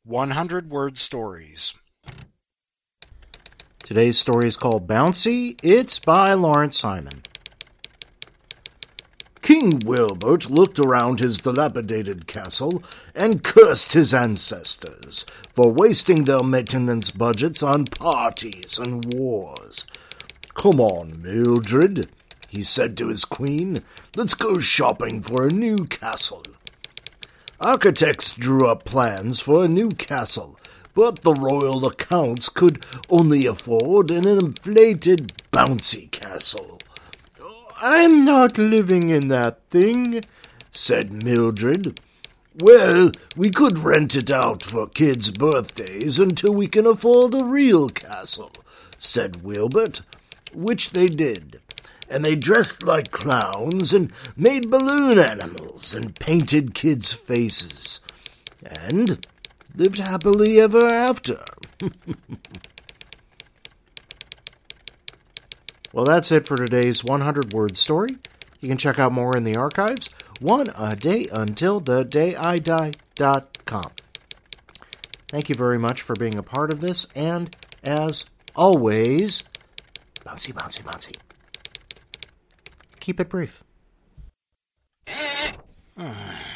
100-word stories. Today's story is called Bouncy. It's by Lawrence Simon. King Wilbert looked around his dilapidated castle and cursed his ancestors for wasting their maintenance budgets on parties and wars. "Come on, Mildred," he said to his queen. "Let's go shopping for a new castle." Architects drew up plans for a new castle, but the royal accounts could only afford an inflated, bouncy castle. "I'm not living in that thing," said Mildred. "Well, we could rent it out for kids' birthdays until we can afford a real castle," said Wilbert, which they did. And they dressed like clowns and made balloon animals and painted kids' faces. And lived happily ever after. Well, that's it for today's 100-word story. You can check out more in the archives. oneadayuntilthedayidie.com. Thank you very much for being a part of this, and as always, bouncy, bouncy, bouncy. Keep it brief.